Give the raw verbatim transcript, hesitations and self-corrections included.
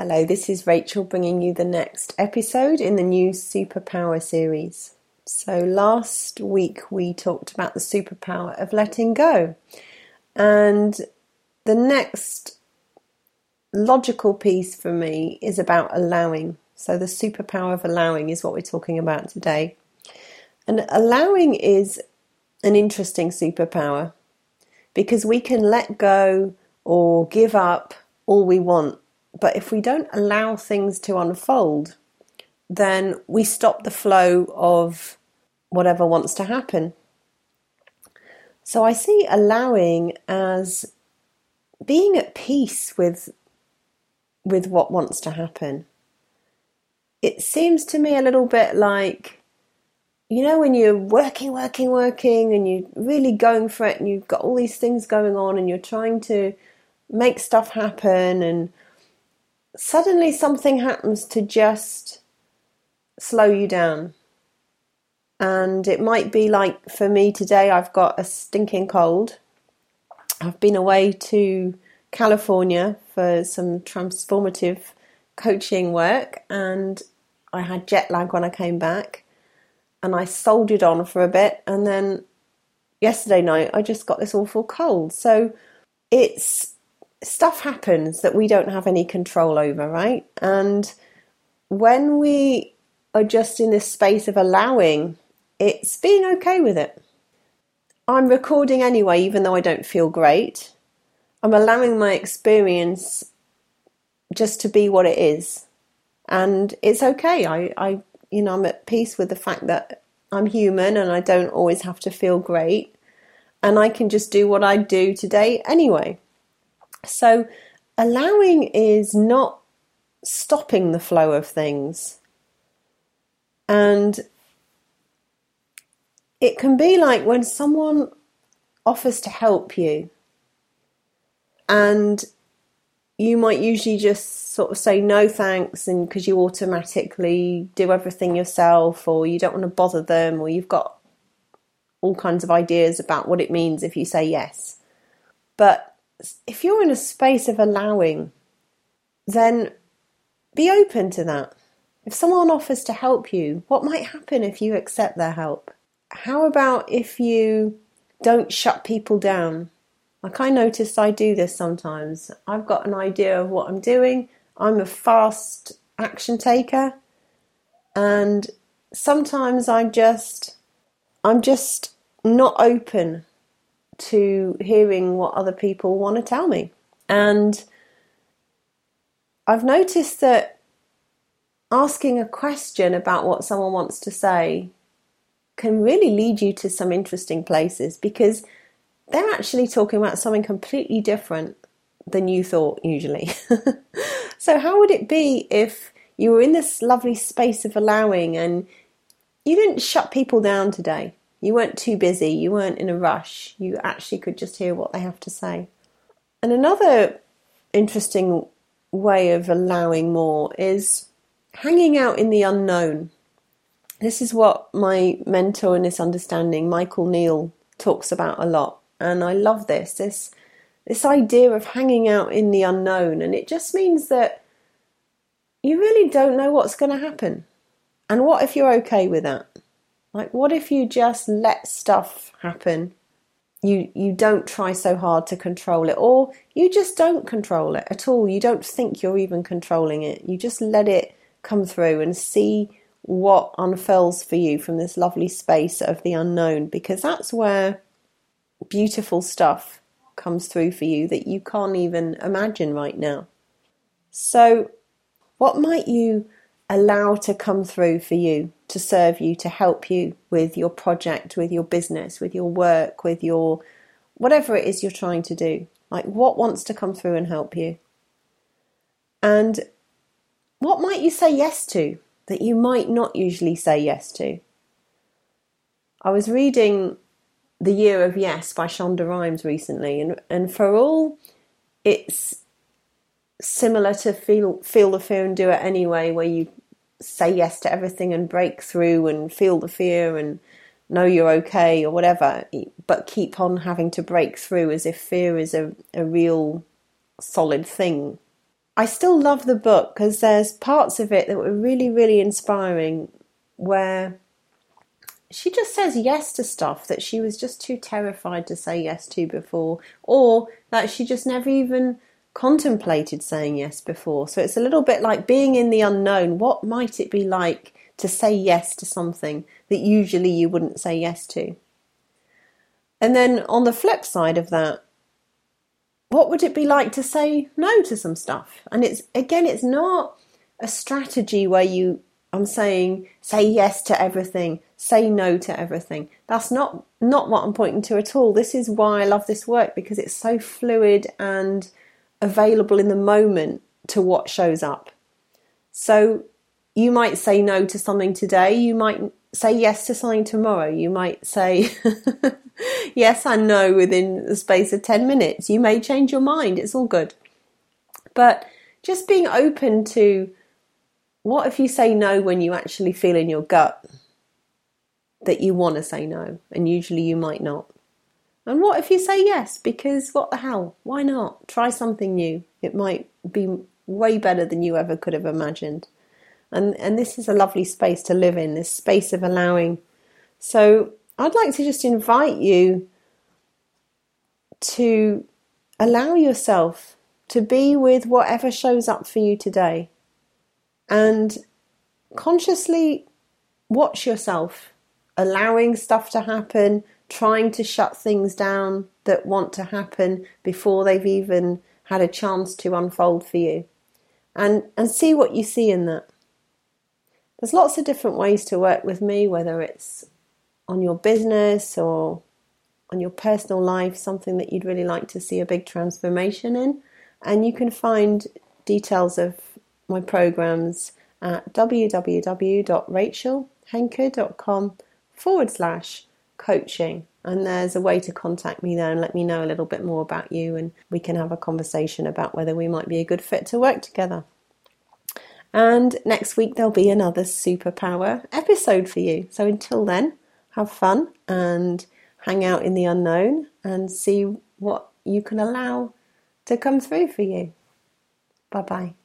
Hello, this is Rachel bringing you the next episode in the new Superpower series. So last week we talked about the superpower of letting go. And the next logical piece for me is about allowing. So the superpower of allowing is what we're talking about today. And allowing is an interesting superpower because we can let go or give up all we want. But if we don't allow things to unfold, then we stop the flow of whatever wants to happen. So I see allowing as being at peace with, with what wants to happen. It seems to me a little bit like, you know, when you're working, working, working, and you're really going for it, and you've got all these things going on, and you're trying to make stuff happen, and suddenly something happens to just slow you down. And it might be like for me today, I've got a stinking cold. I've been away to California for some transformative coaching work, and I had jet lag when I came back, and I soldiered on for a bit, and then yesterday night I just got this awful cold. So it's stuff happens that we don't have any control over, right? And when we are just in this space of allowing, it's being okay with it. I'm recording anyway, even though I don't feel great. I'm allowing my experience just to be what it is. And it's okay. I, I, you know, I'm at peace with the fact that I'm human and I don't always have to feel great. And I can just do what I do today anyway. So allowing is not stopping the flow of things. And it can be like when someone offers to help you, and you might usually just sort of say no thanks, and because you automatically do everything yourself, or you don't want to bother them, or you've got all kinds of ideas about what it means if you say yes. But if you're in a space of allowing, then be open to that. If someone offers to help you, what might happen if you accept their help? How about if you don't shut people down? Like I noticed I do this sometimes. I've got an idea of what I'm doing. I'm a fast action taker. And sometimes I'm just, I'm just not open to hearing what other people want to tell me. And I've noticed that asking a question about what someone wants to say can really lead you to some interesting places, because they're actually talking about something completely different than you thought usually. So how would it be if you were in this lovely space of allowing and you didn't shut people down today? You weren't too busy, you weren't in a rush, you actually could just hear what they have to say. And another interesting way of allowing more is hanging out in the unknown. This is what my mentor in this understanding, Michael Neal, talks about a lot. And I love this, this, this idea of hanging out in the unknown. And it just means that you really don't know what's going to happen. And what if you're okay with that? Like, what if you just let stuff happen? You you don't try so hard to control it, or you just don't control it at all. You don't think you're even controlling it. You just let it come through and see what unfurls for you from this lovely space of the unknown, because that's where beautiful stuff comes through for you that you can't even imagine right now. So what might you allow to come through for you, to serve you, to help you with your project, with your business, with your work, with your whatever it is you're trying to do? Like, what wants to come through and help you? And what might you say yes to that you might not usually say yes to? I was reading The Year of Yes by Shonda Rhimes recently, and, and for all it's similar to feel feel the fear and do it anyway, where you say yes to everything and break through and feel the fear and know you're okay or whatever, but keep on having to break through as if fear is a, a real solid thing. I still love the book because there's parts of it that were really, really inspiring where she just says yes to stuff that she was just too terrified to say yes to before, or that she just never even contemplated saying yes before. So it's a little bit like being in the unknown. What might it be like to say yes to something that usually you wouldn't say yes to? And then on the flip side of that, what would it be like to say no to some stuff? And it's, again, it's not a strategy where you, I'm saying, say yes to everything, say no to everything. That's not, not what I'm pointing to at all. This is why I love this work, because it's so fluid and available in the moment to what shows up. So you might say no to something today. You might say yes to something tomorrow. You might say yes and no within the space of ten minutes. You may change your mind. It's all good. But just being open to, what if you say no when you actually feel in your gut that you want to say no, and usually you might not? And what if you say yes, because what the hell, why not? Try something new. It might be way better than you ever could have imagined. And and this is a lovely space to live in, this space of allowing. So I'd like to just invite you to allow yourself to be with whatever shows up for you today, and consciously watch yourself allowing stuff to happen, trying to shut things down that want to happen before they've even had a chance to unfold for you, and and see what you see in that. There's lots of different ways to work with me, whether it's on your business or on your personal life, something that you'd really like to see a big transformation in. And you can find details of my programs at www.rachelhenker.com forward slash coaching. And there's a way to contact me there and let me know a little bit more about you, and we can have a conversation about whether we might be a good fit to work together. And next week there'll be another superpower episode for you. So until then, have fun and hang out in the unknown and see what you can allow to come through for you. Bye-bye.